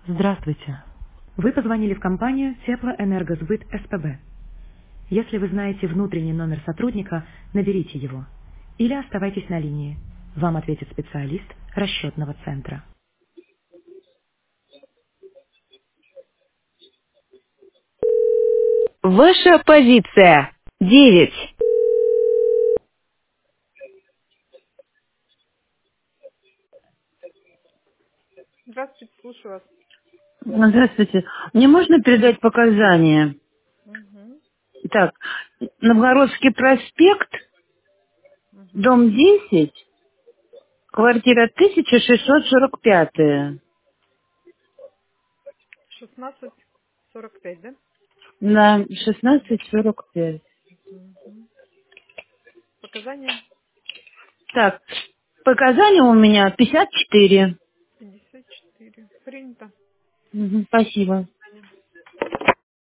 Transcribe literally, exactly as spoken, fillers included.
Здравствуйте. Вы позвонили в компанию Теплоэнергосбыт СПБ. Если вы знаете внутренний номер сотрудника, наберите его. Или оставайтесь на линии. Вам ответит специалист расчетного центра. Ваша позиция. Девять. Здравствуйте, слушаю вас. Здравствуйте. Мне можно передать показания? Угу, Так, Новгородский проспект, угу. дом десять, квартира тысяча шестьсот сорок пять. шестнадцать сорок пять, да? На шестнадцать сорок пять. Угу. Показания Так, показания у меня пятьдесят четыре. пятьдесят четыре. Принято. Мгм, спасибо.